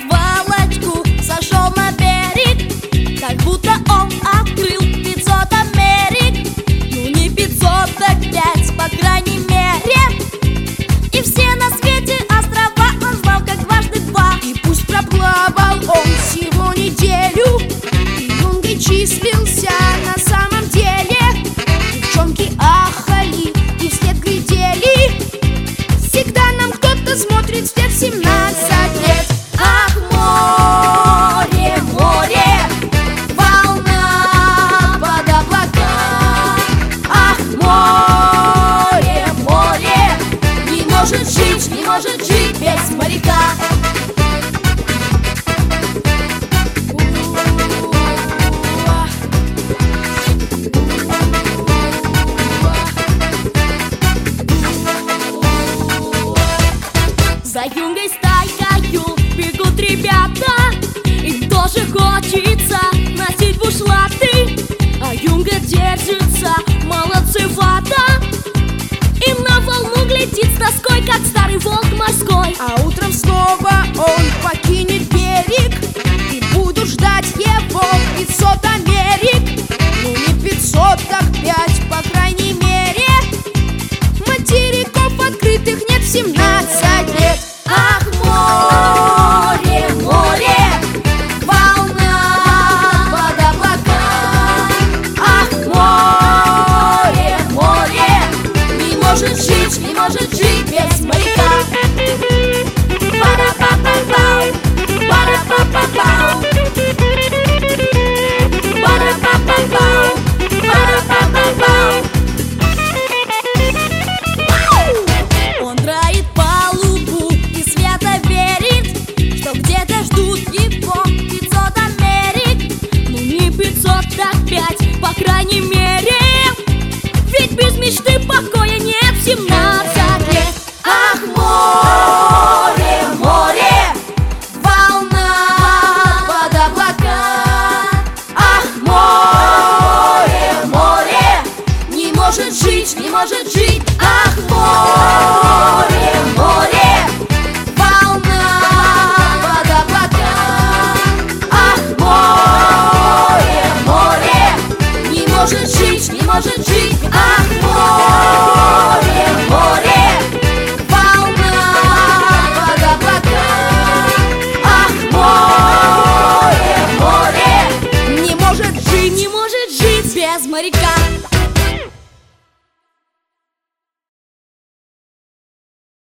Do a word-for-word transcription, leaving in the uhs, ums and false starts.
Володьку сошел на берег, как будто он открыл пятьсот Америк. Ну не пятьсот, так пять, по крайней мере. И все на свете острова он знал, как дважды два. И пусть проплавал он всего неделю, юнгой числился на самом деле. Девчонки ахали и вслед глядели. Всегда нам кто-то смотрит вслед семнадцать лет. Ах, море, море, волна под облака. Ах, море, море, не может жить, не может жить без моряка. За юнгой стайкою бегут ребята, им тоже хочется носить бушлаты, а юнга держится молодцевато и на волну глядит с тоской, как старый волк морской. А утром снова он покинет берег, и буду ждать его пятьсот Америк. Ну не пятьсот, так пять, по крайней мере. Материков открытых нет в семнадцать лет. Ах, море, море, волна под облака. Ах, море, море, не может жить, не может жить без моряка. Пара-па-па-пау, пара-па-па-пау, пара-па-па-пау, пара-па-па-пау. Он драит палубу и свято верит, что где-то ждут его пятьсот Америк. Ну не пятьсот, так пять, по крайней мере. Ведь без мечты покоя нет в семнадцать лет. Ах, море, море, волна под облака. Ах, море, море, не может жить, не может жить. Ах, море, море, волна под облака. Ах, море, море, не может жить, не может жить. Ах, море, море, волна под облака. Ах, море, море, Не может жить, не может жить без моряка.